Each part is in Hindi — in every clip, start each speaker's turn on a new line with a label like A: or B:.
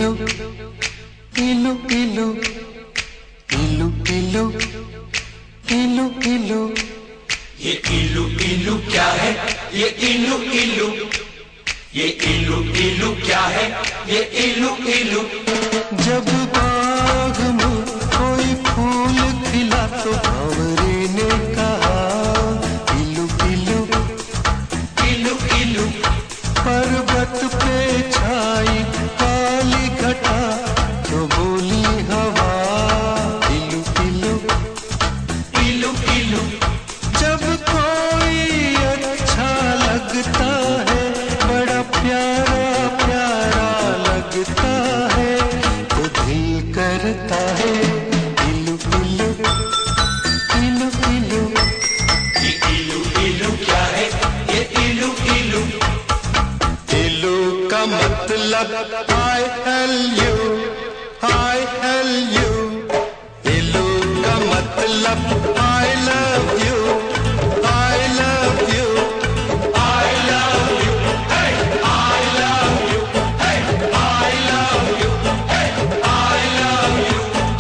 A: इलू इलू इलू इलू इलू इलू इलू।
B: ये इलू इलू क्या है? ये इलू इलू, ये इलू इलू क्या है? ये इलू इलू।
A: जब बाग में कोई फूल खिला तो भंवरे ने कहा इलू इलू
B: इलू इलू।
A: पर्वत पे छाई काली घटा तो बोली हवा इलू इलू
B: इलू इलू।
A: जब कोई अच्छा लगता है, बड़ा प्यारा प्यारा लगता है, तो दिल करता है इलू इलू इलू इलू।
B: ये इलू इलू क्या है? ये इलू इलू।
A: इलू का मतलब I love you, I love you। इलू का मतलब I love you, I love you,
B: I love you, hey, I love you, hey, I love you, hey, I love you।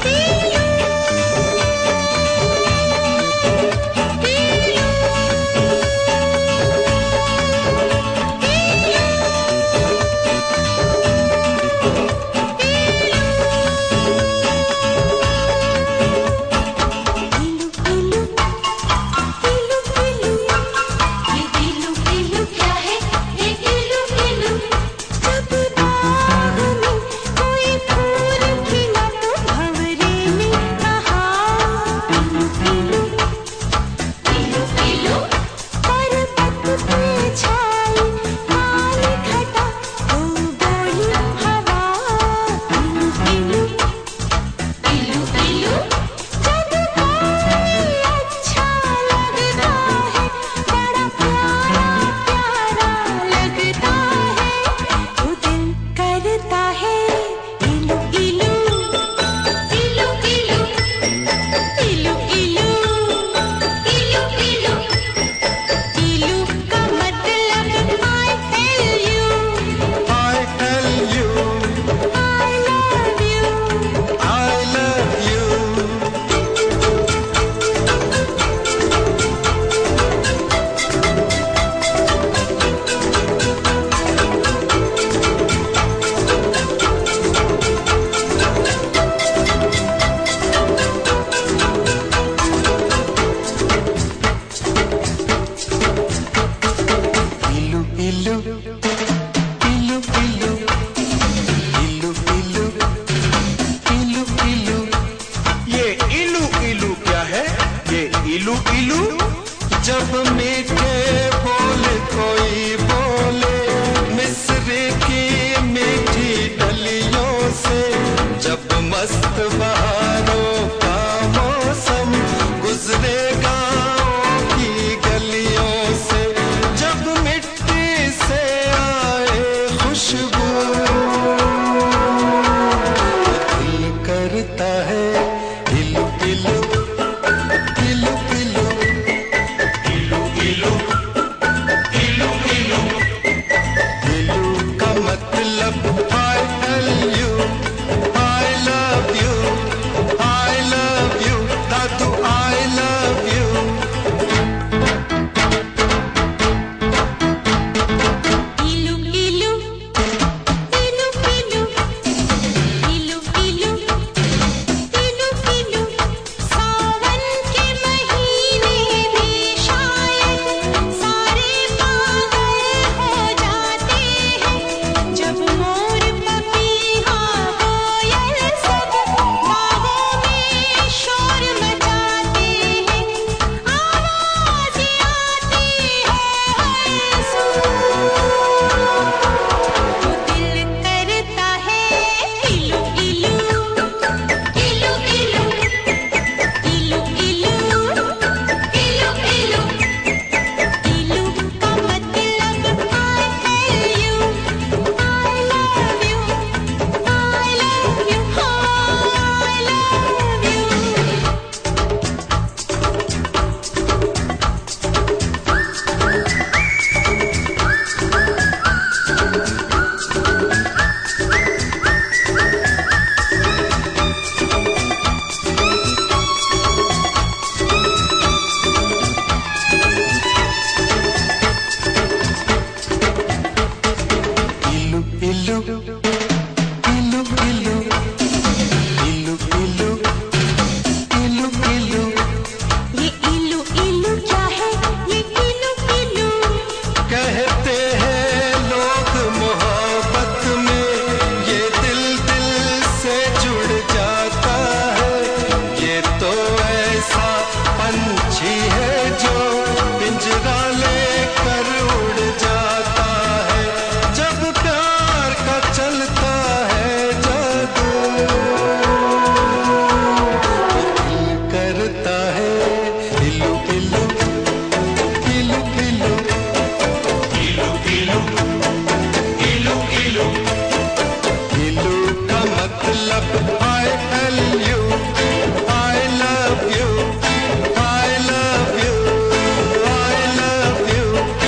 A: इलू इलू। जब मीठे बोल कोई बोले मिस्र की मीठी डलियों से, जब मस्त बहारों का मौसम गुजरे गाँव की गलियों से, जब मिट्टी से आए खुशबू दिल करता है इलू इलू इलू इलू
B: इलू इलू इलू इलू।
A: इलू का मतलब I love you, Dadu I love you।
C: इलू इलू इलू इलू इलू इलू इलू इलू। सावन के महीने में शायद सारे पागल हो जाते हैं, जब मोर
A: I love you, I love you, I love you, I love you.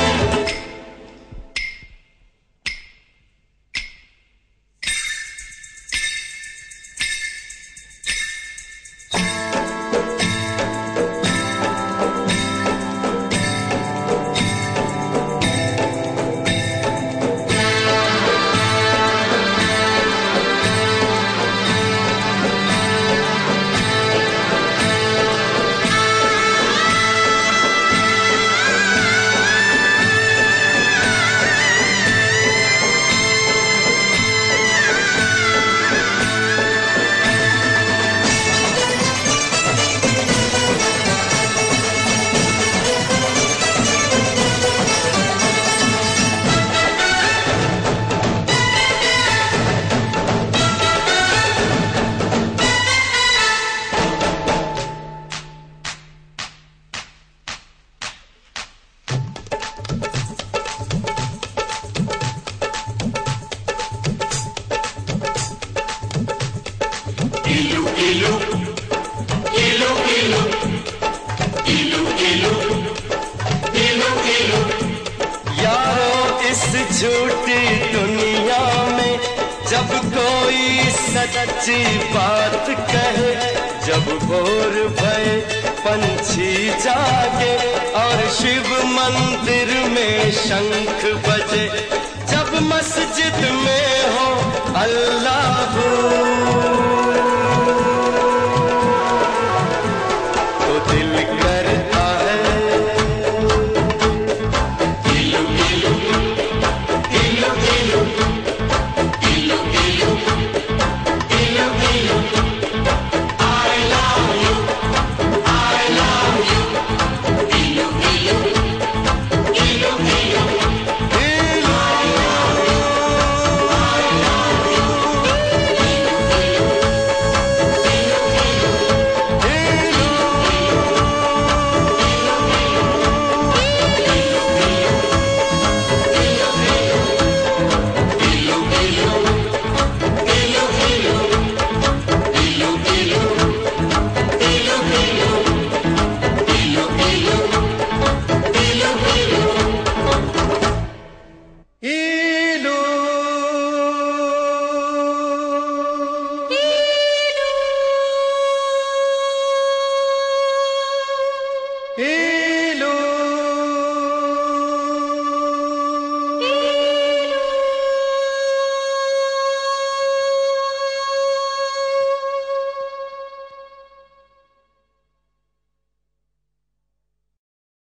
B: Ilu, ilu, ilu, ilu, ilu, ilu, ilu, ilu.
A: यारो इस झूठी दुनिया में जब कोई सच्ची बात कहे, जब भोर भय पंछी जागे और शिव मंदिर में शंख बजे, जब मस्जिद में हो अल्लाह